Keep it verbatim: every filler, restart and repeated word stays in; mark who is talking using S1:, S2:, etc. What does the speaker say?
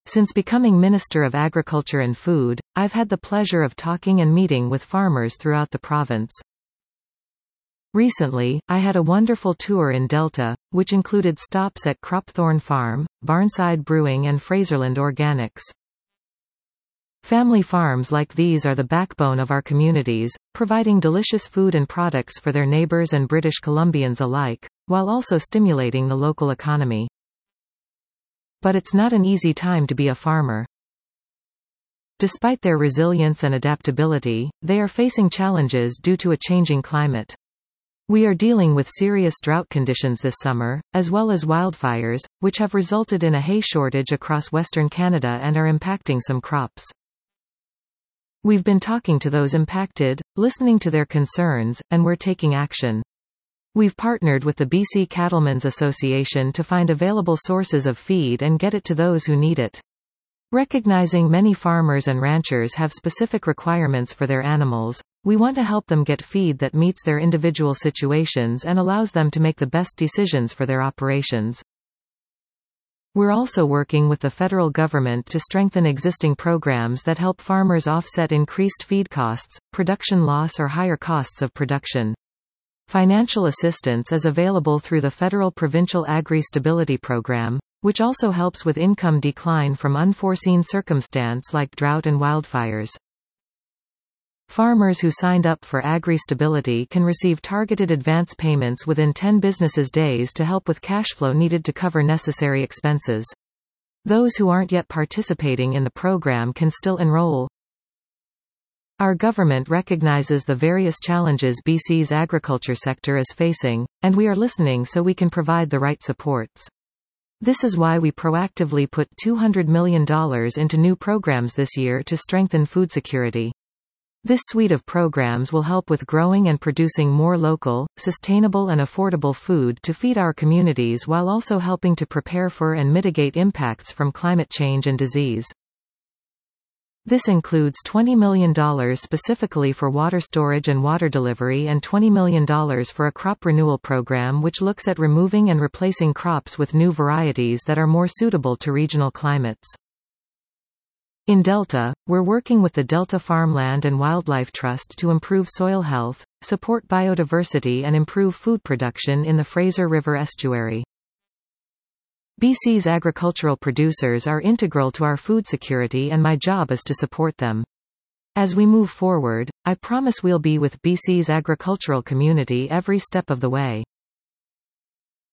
S1: Since becoming Minister of Agriculture and Food, I've had the pleasure of talking and meeting with farmers throughout the province. Recently, I had a wonderful tour in Delta, which included stops at Cropthorne Farm, Barnside Brewing and Fraserland Organics. Family farms like these are the backbone of our communities, providing delicious food and products for their neighbours and British Columbians alike, while also stimulating the local economy. But it's not an easy time to be a farmer. Despite their resilience and adaptability, they are facing challenges due to a changing climate. We are dealing with serious drought conditions this summer, as well as wildfires, which have resulted in a hay shortage across Western Canada and are impacting some crops. We've been talking to those impacted, listening to their concerns, and we're taking action. We've partnered with the B C Cattlemen's Association to find available sources of feed and get it to those who need it. Recognizing many farmers and ranchers have specific requirements for their animals, we want to help them get feed that meets their individual situations and allows them to make the best decisions for their operations. We're also working with the federal government to strengthen existing programs that help farmers offset increased feed costs, production loss or higher costs of production. Financial assistance is available through the Federal Provincial Agri-Stability Program, which also helps with income decline from unforeseen circumstance like drought and wildfires. Farmers who signed up for Agri-Stability can receive targeted advance payments within ten business days to help with cash flow needed to cover necessary expenses. Those who aren't yet participating in the program can still enroll. Our government recognizes the various challenges B C's agriculture sector is facing, and we are listening so we can provide the right supports. This is why we proactively put two hundred million dollars into new programs this year to strengthen food security. This suite of programs will help with growing and producing more local, sustainable and affordable food to feed our communities while also helping to prepare for and mitigate impacts from climate change and disease. This includes twenty million dollars specifically for water storage and water delivery and twenty million dollars for a crop renewal program which looks at removing and replacing crops with new varieties that are more suitable to regional climates. In Delta, we're working with the Delta Farmland and Wildlife Trust to improve soil health, support biodiversity and improve food production in the Fraser River estuary. B C's agricultural producers are integral to our food security and my job is to support them. As we move forward, I promise we'll be with B C's agricultural community every step of the way.